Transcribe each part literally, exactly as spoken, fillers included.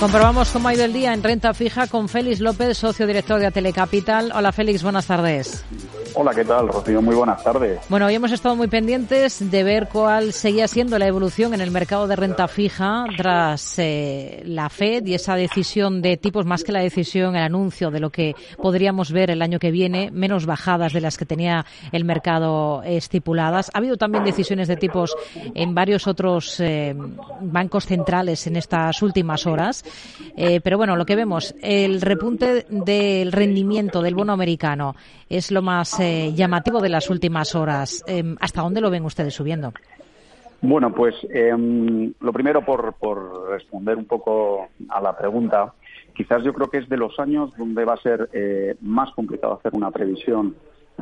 Comprobamos cómo ha ido el día en renta fija con Félix López, socio director de Atelecapital. Hola Félix, buenas tardes. Hola, ¿qué tal, Rocío? Muy buenas tardes. Bueno, hoy hemos estado muy pendientes de ver cuál seguía siendo la evolución en el mercado de renta fija tras eh, la Fed y esa decisión de tipos, más que la decisión, el anuncio de lo que podríamos ver el año que viene, menos bajadas de las que tenía el mercado estipuladas. Ha habido también decisiones de tipos en varios otros eh, bancos centrales en estas últimas horas. Eh, pero bueno, lo que vemos, el repunte del rendimiento del bono americano es lo más eh, llamativo de las últimas horas. Eh, ¿Hasta dónde lo ven ustedes subiendo? Bueno, pues eh, lo primero por, por responder un poco a la pregunta, quizás yo creo que es de los años donde va a ser eh, más complicado hacer una previsión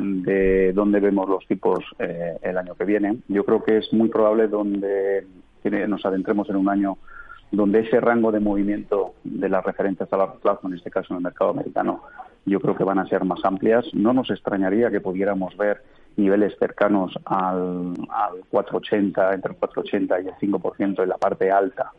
de dónde vemos los tipos eh, el año que viene. Yo creo que es muy probable donde nos adentremos en un año donde ese rango de movimiento de las referencias a largo plazo, en este caso en el mercado americano, yo creo que van a ser más amplias. No nos extrañaría que pudiéramos ver niveles cercanos al, al cuatro ochenta, entre el cuatro ochenta y el cinco por ciento en la parte alta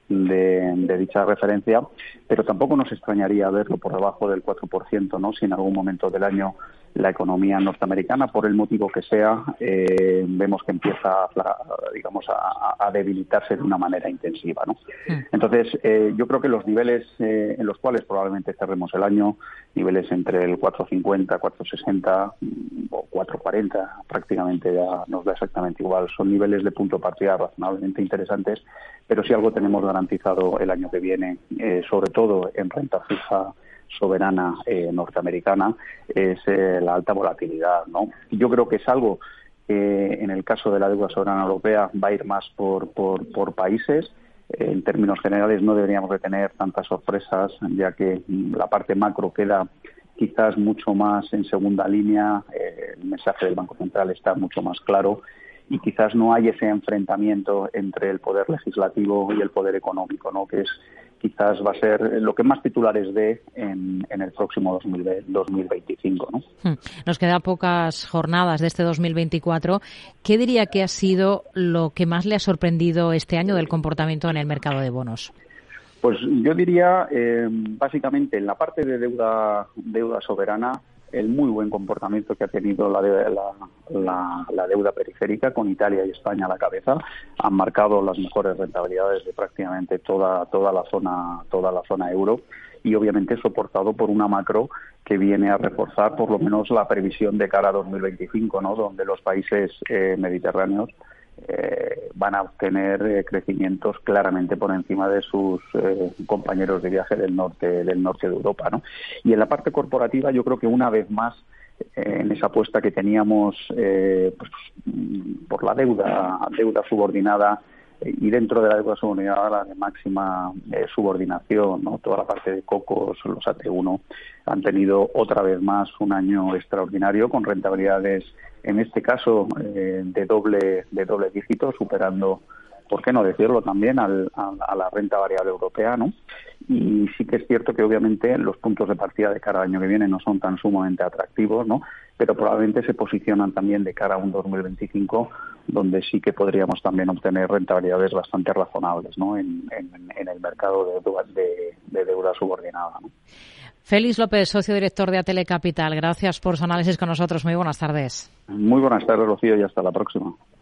de, de dicha referencia, pero tampoco nos extrañaría verlo por debajo del cuatro por ciento, ¿no? Si en algún momento del año la economía norteamericana, por el motivo que sea, eh, vemos que empieza, a, digamos, a, a debilitarse de una manera intensiva, ¿no? Entonces, eh, yo creo que los niveles eh, en los cuales probablemente cerremos el año, niveles entre el cuatro cincuenta, cuatro sesenta o cuatro cuarenta, prácticamente ya nos da exactamente igual. Son niveles de punto de partida razonablemente interesantes, pero si algo tenemos garantizado el año que viene, eh, sobre todo en renta fija soberana eh, norteamericana, es eh, la alta volatilidad, ¿no? Yo creo que es algo que en el caso de la deuda soberana europea va a ir más por, por, por países. Eh, en términos generales no deberíamos de tener tantas sorpresas, ya que la parte macro queda quizás mucho más en segunda línea, eh, el mensaje del Banco Central está mucho más claro y quizás no hay ese enfrentamiento entre el poder legislativo y el poder económico, ¿no? Que es quizás va a ser lo que más titulares dé en, en el próximo dos mil veinticinco, ¿no? Nos quedan pocas jornadas de este dos mil veinticuatro. ¿Qué diría que ha sido lo que más le ha sorprendido este año del comportamiento en el mercado de bonos? Pues yo diría, eh, básicamente, en la parte de deuda, deuda soberana, el muy buen comportamiento que ha tenido la, la, la, la deuda periférica, con Italia y España a la cabeza, han marcado las mejores rentabilidades de prácticamente toda toda la zona toda la zona euro y obviamente soportado por una macro que viene a reforzar por lo menos la previsión de cara a dos mil veinticinco, ¿no? Donde los países eh, mediterráneos Eh, van a obtener eh, crecimientos claramente por encima de sus eh, compañeros de viaje del norte del norte de Europa, ¿no? Y en la parte corporativa yo creo que una vez más eh, en esa apuesta que teníamos eh, pues, por la deuda deuda subordinada eh, y dentro de la deuda subordinada la de máxima eh, subordinación, ¿no? Toda la parte de cocos, los A T uno han tenido otra vez más un año extraordinario con rentabilidades en este caso eh, de doble de doble dígito, superando, por qué no decirlo, también al, a, a la renta variable europea, ¿no? Y sí que es cierto que obviamente los puntos de partida de cara al año que viene no son tan sumamente atractivos, ¿no? Pero probablemente se posicionan también de cara a un dos mil veinticinco, donde sí que podríamos también obtener rentabilidades bastante razonables, ¿no? En, en, en el mercado de, de, de deuda subordinada, ¿no? Félix López, socio director de Atelecapital, gracias por su análisis con nosotros. Muy buenas tardes. Muy buenas tardes, Rocío, y hasta la próxima.